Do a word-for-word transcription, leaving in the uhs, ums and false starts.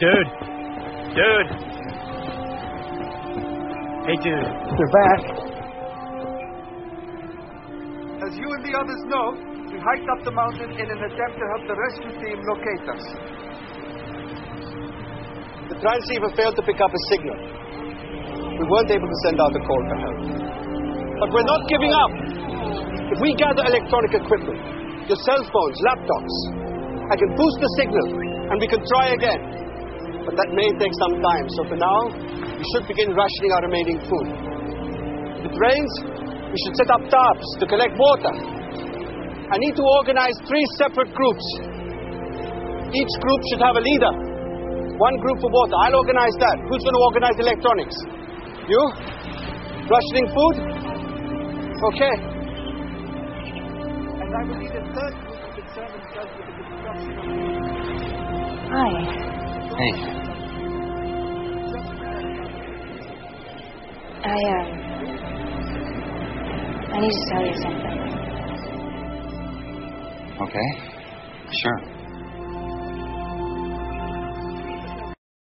Dude. Dude. Hey, dude. You're back. As you and the others know, we hiked up the mountain in an attempt to help the rescue team locate us. The transceiver failed to pick up a signal. We weren't able to send out a call for help. But we're not giving up. If we gather electronic equipment, your cell phones, laptops, I can boost the signal, and we can try again. But that may take some time, so for now, we should begin rationing our remaining food. If it rains, we should set up tarps to collect water. I need to organize three separate groups. Each group should have a leader. One group for water. I'll organize that. Who's going to organize electronics? You? Rationing food? Okay. And I will need a third group to concern themselves with the destruction of the... Hi. Hey. I, um... I need to tell you something. Okay. Sure.